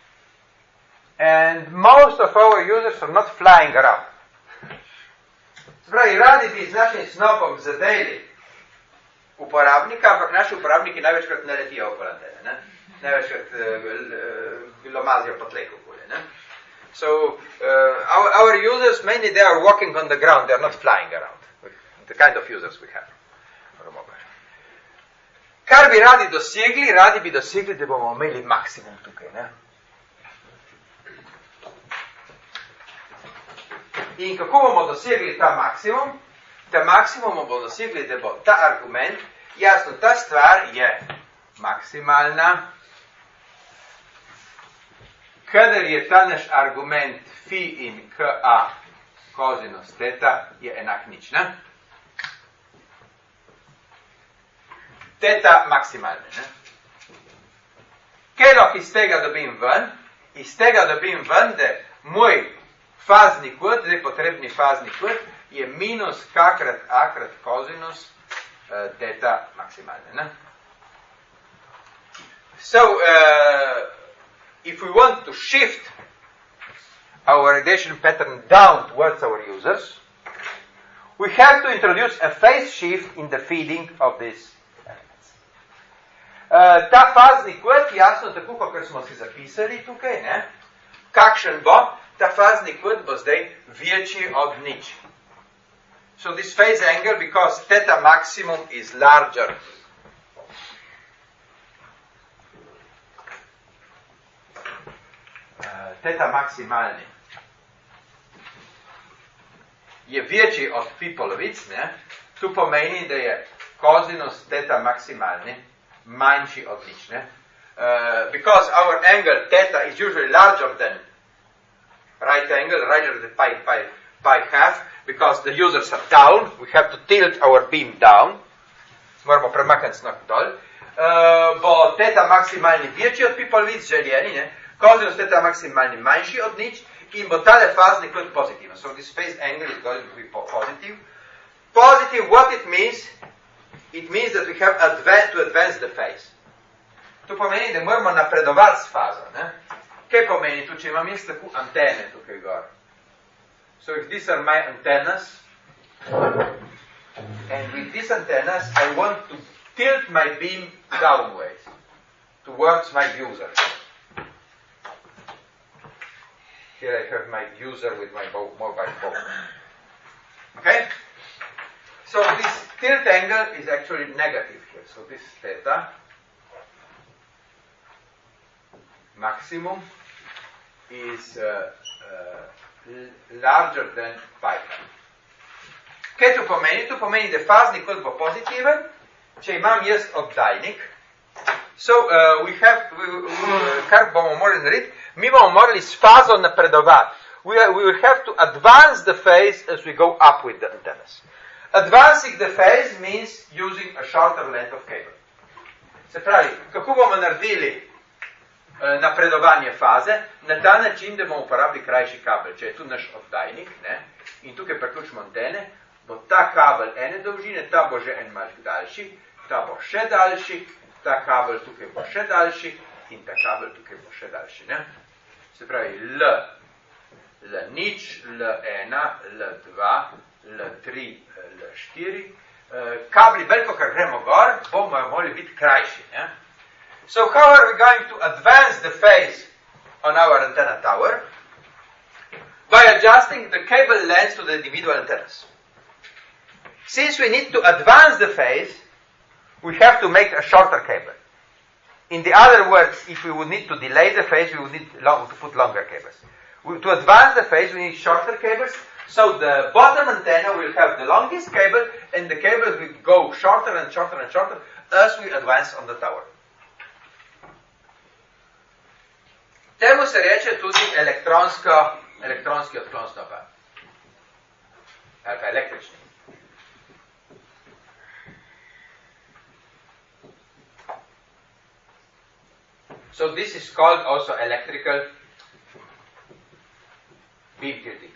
S1: And most of our users are not flying around. Spravi, radi bi z našim snopom zadeli uporabnika, ampak naši uporabniki največkrat ne letijo okoli antene, ne? Največkrat uh, lomazijo po tleh okoli, ne? So, uh, our, our users, mainly they are walking on the ground, they are not flying around. The kind of users we have. Kar bi radi dosegli, radi bi dosegli, da bomo imeli maksimum tukaj, ne? In kako bomo dosegli ta maksimum? Ta maksimum bomo dosegli, da bo ta argument, jasno, ta stvar je maksimalna, kadar je ta naš argument fi in ka kosinus teta je enak nič, ne? Teta maksimalne, ne? Kaj lahko iz tega dobim ven? Iz tega dobim ven, da moj fazni kot, zdaj potrebni fazni kot, je minus k krat a krat kosinus uh, teta maksimalne, ne? So, uh, if we want to shift our radiation pattern down towards our users, we have to introduce a phase shift in the feeding of these elements. Uh, ta fazni kot, jasno, tako kakor smo si zapisali tukaj, ne? Kakšen bo? Ta fazni kot bo zdaj večji od nič. So this phase angle, because theta maximum is larger. teta maksimalni je večji od pi polovic, ne, tu pomeni, da je kosinus teta maksimalni manjši od nič, ne. Uh, because our angle theta is usually larger than right angle, larger than pi, pi, pi half, because the users are down, we have to tilt our beam down, moramo premakniti znak dol, uh, bo teta maksimalni večji od pi polovic željeni, ne, kosinus teta maksimalni manjši od nič, in bo tale fazni kot pozitiven. So this phase angle is going to be positive. Positive, what it means? It means that we have advan- to advance the phase. To pomeni, da moramo napredovati s fazo. Ne? Kaj pomeni tu, če imam jaz tako antene tukaj gor? So if these are my antennas, and with these antennas I want to tilt my beam downwards, towards my user. Here I have my user with my bo- mobile phone. Okay? So this tilt angle is actually negative here. So this theta maximum is uh, uh, l- larger than pi. Kaj to pomeni? To pomeni, da fazni kot bo pozitiven, če imam jaz oddajnik. So uh, we have, we, we, kar bomo morali narediti, mi bomo morali s fazo napredovati. We, are, we will have to advance the phase as we go up with the antennas. Advancing the phase means using a shorter length of cable. Se pravi, kako bomo naredili uh, napredovanje faze? Na ta način, da bomo uporabili krajši kabel. Če je tu naš oddajnik, ne, in tukaj priključimo antene, bo ta kabel ene dolžine, ta bo že en malce daljši, ta bo še daljši, ta kabel tukaj bo še daljši in ta kabel tukaj bo še daljši. Ne? Se pravi, L, L nič, L ena, L dva, L tri, L štiri. Kabli, veliko kar gremo gor, bomo morali biti krajši. Ne? So how are we going to advance the phase on our antenna tower? By adjusting the cable length to the individual antennas. Since we need to advance the phase, we have to make a shorter cable. In the other words, if we would need to delay the phase, we would need long, to put longer cables. We, to advance the phase, we need shorter cables, so the bottom antenna will have the longest cable, and the cable will go shorter and shorter and shorter as we advance on the tower. Temu se reče tudi elektronsko, elektronski odklon snopa. Ali pa električni. So this is called also electrical beam tilting.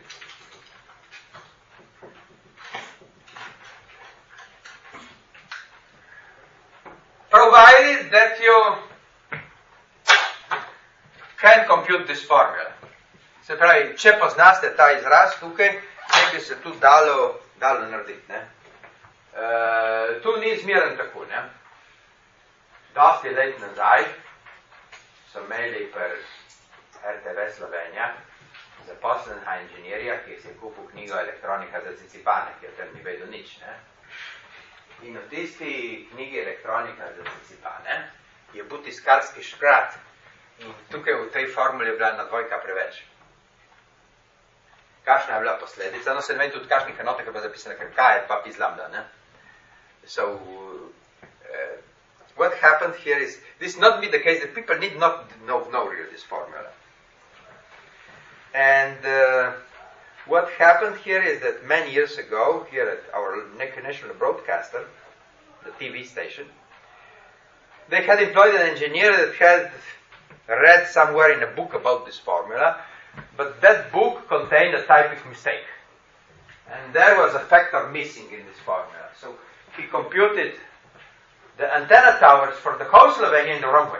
S1: Provided that you can compute this formula. Se pravi, če poznaste ta izraz tukaj, ne bi se tu dalo, dalo narediti. Ne? Uh, tu ni zmeren tako. Ne? Dosti let nazaj so imeli per R T V Slovenija zaposlenega inženirja, ki si je kupil knjigo Elektronika za Cicipane, ki je tam ni vedel nič. Ne? In v tisti knjigi Elektronika za Cicipane je bil tiskarski škrat in tukaj v tej formuli je bila na dvojka preveč. Kakšna je bila posledica? No, se ne vem tudi kakšnih enotah je bila zapisana, ker kaj je pa pizlambda, ne? So, uh, what happened here is, this not be the case, that people need not know, know really this formula. And uh, what happened here is that many years ago, here at our national broadcaster, the T V station, they had employed an engineer that had read somewhere in a book about this formula, but that book contained a typic mistake. And there was a factor missing in this formula. So he computed the antenna towers for the whole Slovenia in the wrong way.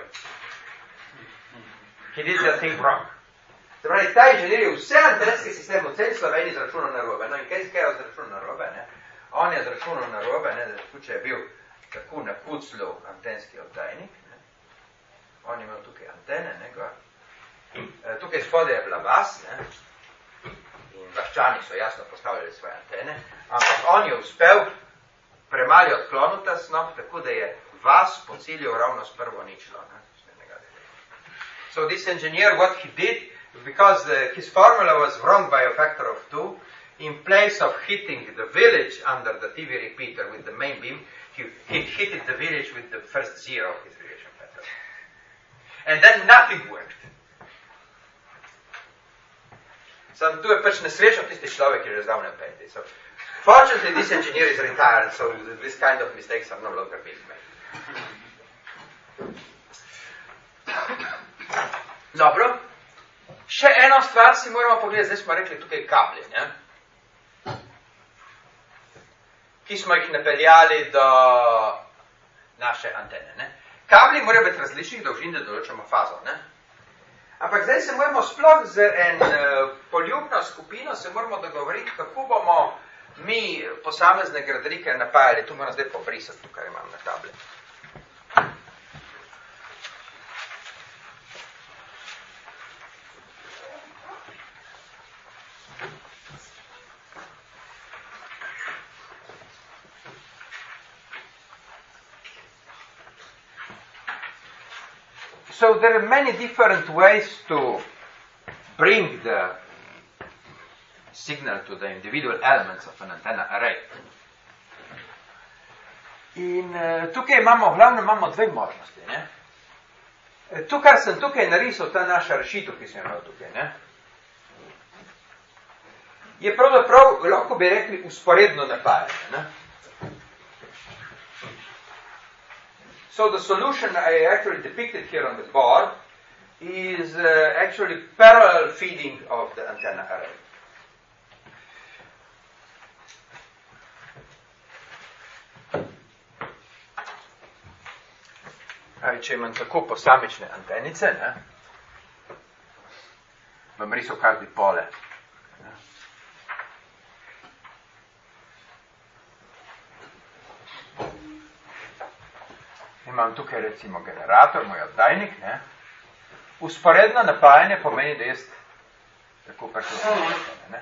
S1: He did the thing wrong. Se pravi, ta inženir je vse antenski sistem v celi Sloveniji zračunal narobe. No in kaj je zračunal narobe? Ne? On je zračunal narobe, ne, da če je bil tako na kuclu antenski oddajnik, ne? On je imel tukaj antene, ne, gor. E, tukaj spodaj je bila vas, ne? In vaščani so jasno postavljali svoje antene, ampak on je uspel premali odklonu ta snop, tako da je vas pociljal ravno s prvo ničlo. Ne? So this engineer, what he did, because uh, his formula was wrong by a factor of two. In place of hitting the village under the T V repeater with the main beam, he, he hit the village with the first zero of his radiation pattern. And then nothing worked. So, tu je pač nesrečno tisti človek, ki je že zdavne peti. So, fortunately, this engineer is retired, so this kind of mistakes are no longer being made. Dobro. Še eno stvar si moramo pogledati, zdaj smo rekli tukaj kabli, ne? Ki smo jih napeljali do naše antene. Ne? Kabli morajo biti različnih dolžin, da določamo fazo. Ne? Ampak zdaj se moramo sploh z en uh, poljubno skupino se moramo dogovoriti, kako bomo mi posamezne gradrike napajali. Tu moram zdaj pobrisati, kar imam na tabli. So there are many different ways to bring the signal to the individual elements of an antenna array. In uh, tukaj imamo, glavno imamo dve možnosti. Ne? Tu, kar sem tukaj narisal, ta naša rešitev, ki sem imel tukaj, ne? Je pravzaprav, lahko bi rekli, usporedno napajanje. Ne? So the solution I actually depicted here on the board is uh, actually parallel feeding of the antenna array. Ali, če imam tako posamične antenice, ne, bom risal kar dipole. Imam tukaj recimo generator, moj oddajnik, ne. Usporedno napajanje pomeni, da jaz tako preklopim, ne.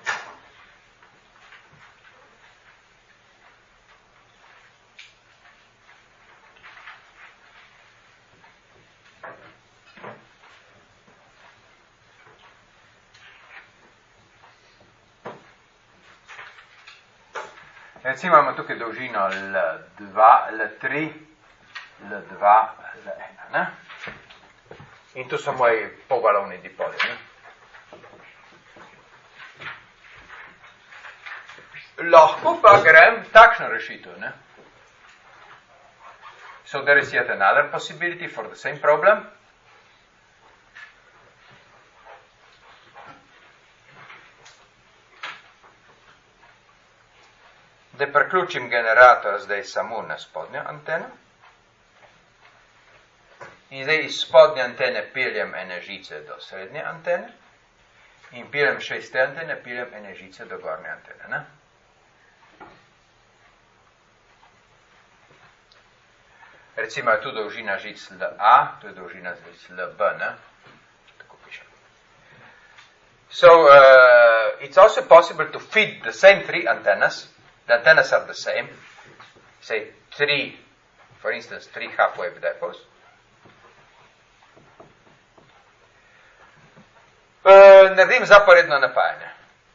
S1: Recimo imamo tukaj dolžino L dva, L tri, L dva, L ena, ne? In tu so moji polvalovni dipoli, ne? Lahko pa grem takšno rešitev, ne? So there is yet another possibility for the same problem. Da priključim generator zdaj samo na spodnjo anteno. In zdaj iz spodnje antene piljem ene žice do srednje antene. In piljem še iz te antene, piljem ene žice do gornje antene. Ne? Recimo je tu dolžina žic L A, tu je dolžina žic L B, ne? Tako pišem. So, uh, it's also possible to feed the same three antennas. The antennas are the same. Say three, for instance, three half-wave dipoles. Uh, naredim zaporedno napajanje.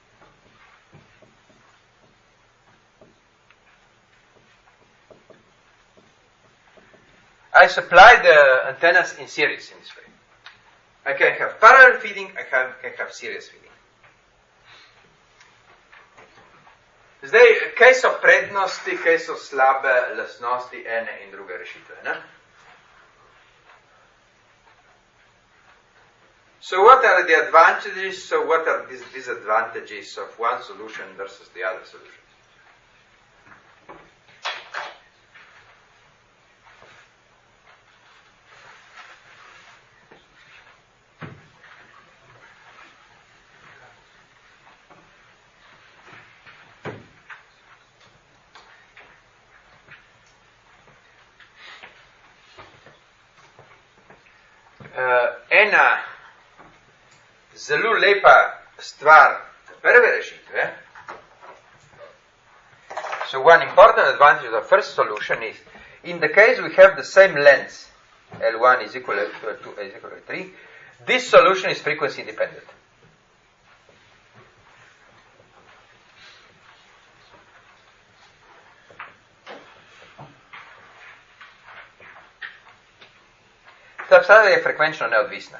S1: I supply the antennas in series in this way. I can have parallel feeding, I can, can have series feeding. Zdaj, kaj so prednosti, kaj so slabe lastnosti ene in druge rešitve, ne? So what are the advantages, so what are the disadvantages of one solution versus the other solution? Ena zelo lepa stvar prve rešitve. So one important advantage of the first solution is, in the case we have the same length, L one is equal to L two is equal to three, This solution is frequency dependent. Ta obsada je frekvenčno neodvisna.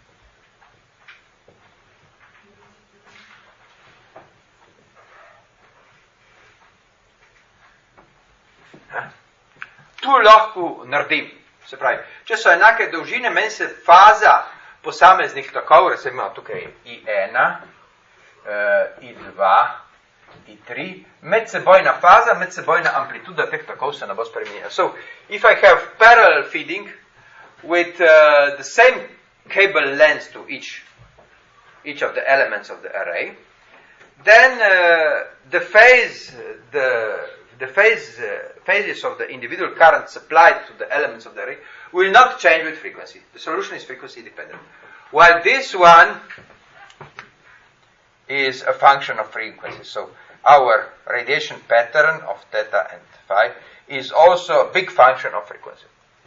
S1: Tu lahko naredim. Se pravi, če so enake dolžine, meni se faza posameznih tokov, recimo tukaj I ena, I dva, I tri, medsebojna faza, medsebojna amplituda teh tokov se ne bo spremenila. So, if I have parallel feeding with uh, the same cable length to each, each of the elements of the array, then uh, the phase, the the phase, uh, phases of the individual current supplied to the elements of the array will not change with frequency. The solution is frequency dependent. While this one is a function of frequency. So our radiation pattern of theta and phi is also a big function of frequency.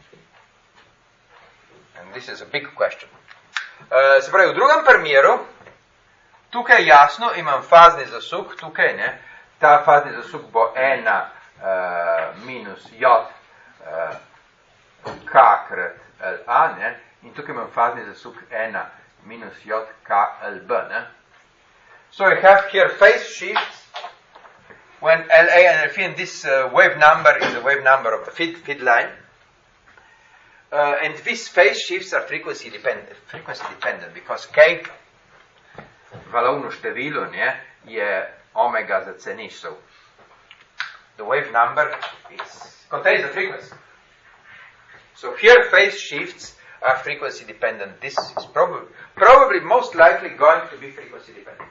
S1: And this is a big question. Uh, se pravi, v drugem primeru, tukaj jasno imam fazni zasuk, tukaj ne, ta fazni zasuk bo ena uh, minus j uh, k krat L A, ne, in tukaj imam fazni zasuk ena minus j k L B. Ne. So I have here phase shifts when L A and L P, and this uh, wave number is the wave number of the feed, feed line. Uh, and these phase shifts are frequency dependent, frequency dependent because K, valovno število, ne, je omega za C nič. So the wave number is, contains the frequency. So here phase shifts are frequency dependent. This is probably, probably most likely going to be frequency dependent.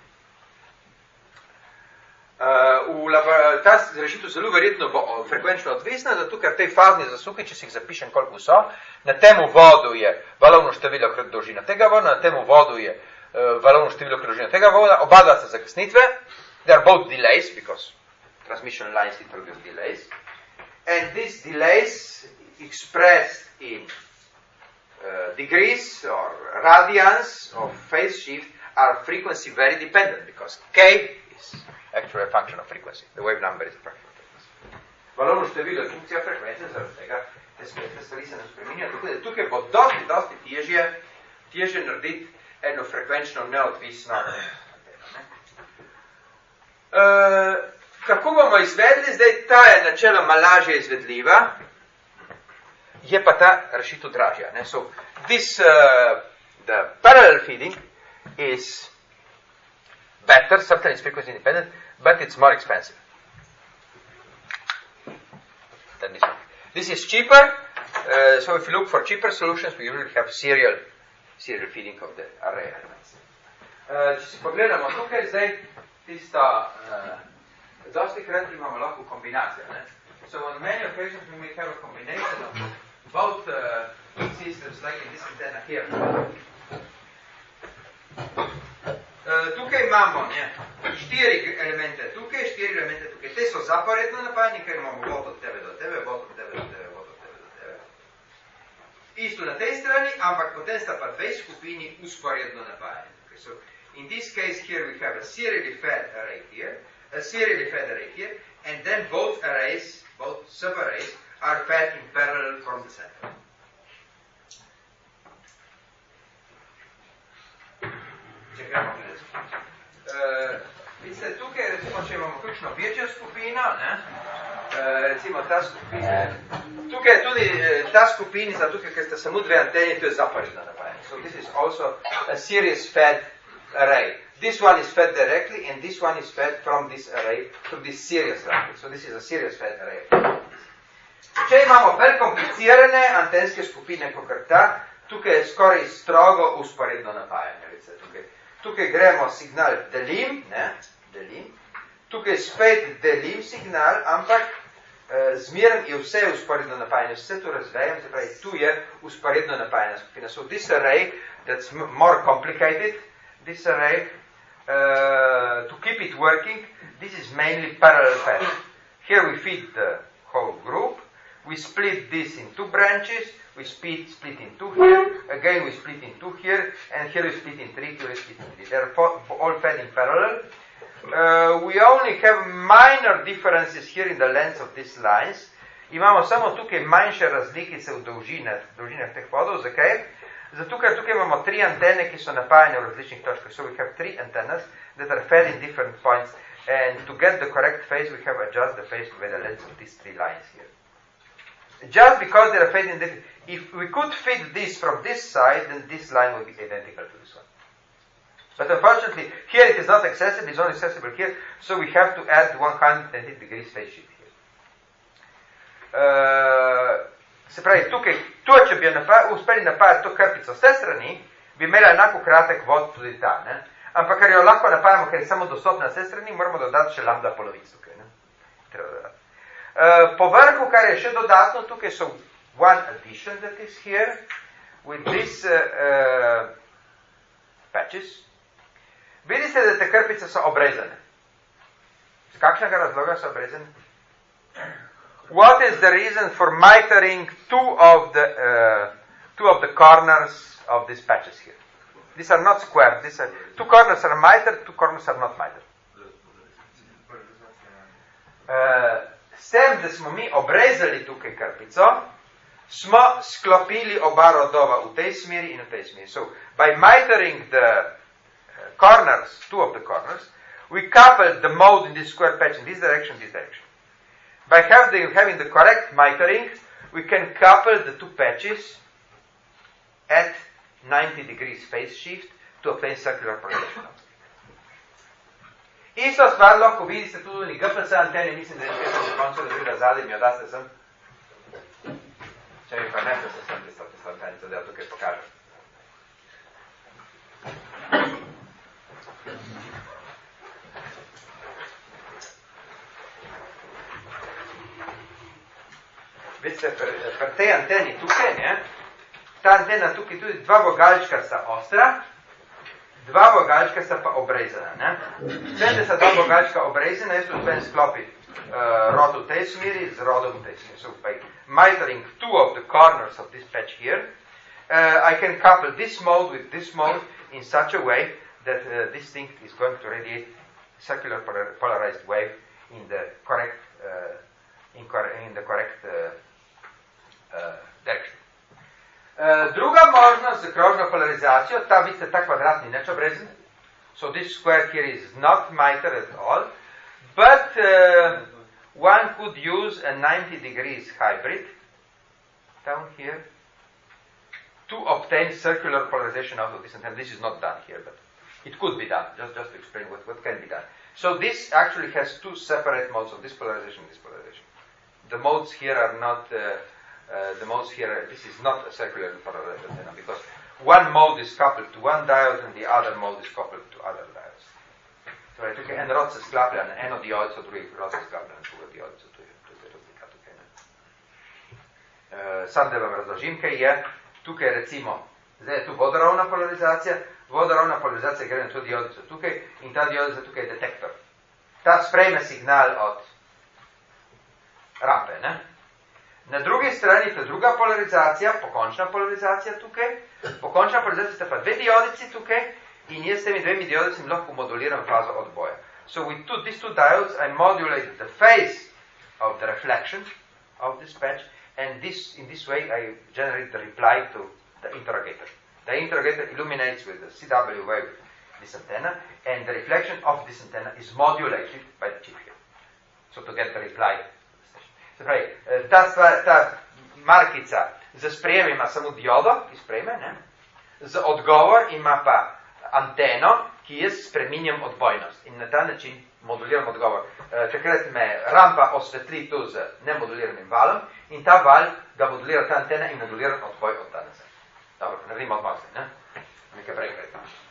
S1: Uh, v labor- ta rešitev zelo verjetno bo frekvenčno odvisna, zato ker te fazni zasuki, če si jih zapišem koliko so, na tem vodu je valovno število krat dolžina tega voda, na tem vodu je uh, valovno število krat dolžina tega voda, oba dva so zakasnitve, they are both delays, because transmission lines introduce delays, and these delays expressed in uh, degrees or radians of phase shift are frequency very dependent, because K is actually a function of frequency. The wave number is a function of frequency. Valovno število je funkcija frekvence, zaradi tega te stvari se ne spreminjajo. Tukaj, tukaj bo dosti, dosti težje, težje narediti eno frekvenčno neodvisno. Uh, kako bomo izvedli? Zdaj, ta je načeloma lažje izvedljiva, je pa ta rešitev dražja. Ne? So, this, uh, the parallel feeding is better, certainly it's frequency independent, but it's more expensive than this one. This is cheaper, uh, so if you look for cheaper solutions, we usually have serial, serial feeding of the array elements. Uh, če si pogledamo tukaj, zdaj tista, uh, dosti krat imamo lahko kombinacijo. Ne? So on many occasions we may have a combination of both uh, systems like in this antenna here. Uh, tukaj imamo ne, štiri elemente tukaj, štiri elemente tukaj. Te so zaporedno napajni, ker imamo vod od tebe do tebe, vod od tebe do tebe, vod od tebe do tebe. Isto na tej strani, ampak potem sta pa dve skupini usporedno napajani. Okay, so in this case here we have a serially fed array here, a serially fed array here, and then both arrays, both subarrays, are fed in parallel from the center. Če gremo gledati. Uh, vidite, tukaj, recimo, če imamo kakšno večjo skupino, ne, uh, recimo ta skupina, tukaj je tudi uh, ta skupinica, tukaj, ker sta samo dve anteni, to je zaporedno napajanje. So this is also a series fed array. This one is fed directly, and this one is fed from this array to this series array. So this is a series fed array. Če imamo bolj komplicirane antenske skupine, kot ta, tukaj je skoraj strogo usporedno napajanje. Recimo, tukaj. Tukaj gremo signal delim, ne, delim. Tukaj spet delim signal, ampak eh, zmeren je vse usporedno napajanje. Vse to razvejam, se pravi, tu je usporedno napajanja skupina. So this array, that's more complicated, this array, uh, to keep it working, this is mainly parallel fed. Here we feed the whole group, we split this in two branches, we split, split in two here, again we split in two here, and here we split in three, here we split in three. They're all fed in parallel. Uh, we only have minor differences here in the length of these lines. Imamo samo tukaj manjše razlikice v dolžinah, dolžinah teh vodov. Zakaj? Zato, ker tukaj imamo tri antene, ki so napajane v različnih točkah. So we have three antennas that are fed in different points. And to get the correct phase, we have adjust the phase by the length of these three lines here. Just because they are fed in different... If we could fit this from this side, then this line would be identical to this one. But unfortunately, here it is not accessible, it's only accessible here, so we have to add one hundred eighty degrees phase shift here. Uh, se pravi, tukaj, to, če bi napa, uspeli napajati to krpico s te strani, bi imela enako kratek vod tudi ta. Ne? Ampak, ker jo lahko napajamo, ker je samo dostopna s te strani, moramo dodati še lambda polovic tukaj. Ne? Treba dodati. Uh, po vrhu, kar je še dodatno, tukaj so one addition that is here, with these uh, uh, patches. Vidite, da te krpice so obrezane. Z kakšnega razloga so obrezane? What is the reason for mitering two of the uh, two of the corners of these patches here? These are not square. These are two corners are mitered, two corners are not mitered. Uh, s tem, da smo mi obrezali tukaj krpico, smo sklopili oba rodova v tej smeri in v tej smeri. So, by mitering the corners, two of the corners, we coupled the mode in this square patch in this direction, this direction. By having, having the correct mitering, we can couple the two patches at ninety degrees phase shift to obtain circular projection. Isto stvar lahko vidite tudi v G P S anteni, mislim, da je nekaj na koncu razvila zadnji, mi jo daste sem. Če mi pa ne, da se sem tista antenica, da jo tukaj pokažem. Vidite, pri tej anteni tukaj, ne, ta antena tukaj tudi dva vogalčka sta ostra, dva vogalčka sta pa obrezana. Ne. Vsem, da sta dva vogalčka obrezana, jaz uspem sklopiti uh, rod v tej smeri z rodom v tej smeri. So by mitering two of the corners of this patch here, uh, I can couple this mode with this mode in such a way that uh, this thing is going to radiate circular polarized wave in the correct uh, in, cor- in the correct uh, uh, direction. Uh, druga možnost za krožno polarizacijo, ta vidite, ta kvadrat ni nič obrezen. So this square here is not mitered at all, but uh, one could use a ninety degrees hybrid down here to obtain circular polarization out of this antenna. This is not done here, but it could be done, just, just to explain what, what can be done. So this actually has two separate modes of this polarization and this polarization. The modes here are not, uh, uh, the modes here, this is not a circular polarized antenna, because one mode is coupled to one diode and the other mode is coupled to other diodes. Torej, tukaj en rod se sklaplja na eno diodico, drugi rod se sklaplja na drugo diodico, to je, to je razlika tukaj. Ne? Uh, sam da vam razložim, kaj je. Tukaj recimo, zdaj je tu vodoravna polarizacija, vodoravna polarizacija gre na to diodico tukaj in ta diodica tukaj je detektor. Ta sprejme signal od rampe. Ne? Na drugi strani ta druga polarizacija, pokončna polarizacija tukaj, pokončna polarizacija sta pa dve diodici tukaj in jaz s temi dvemi diodicami lahko moduliram fazo odboja. So with two, these two diodes I modulate the phase of the reflection of this patch, and this, in this way I generate the reply to the interrogator. The interrogator illuminates with the C W wave this antenna, and the reflection of this antenna is modulated by the chip here. So to get the reply. Se pravi, ta, stvar, ta markica za sprejem ima samo diodo, ki sprejme, ne? Za odgovor ima pa anteno, ki jaz spreminjam odbojnost in na ta način moduliram odgovor. E, takrat me rampa osvetli tu z nemoduliranim valom in ta val ga modulira ta antena in modulira odboj od ta nazaj. Dobro, naredimo odmah, ne? Nekaj prej, prej.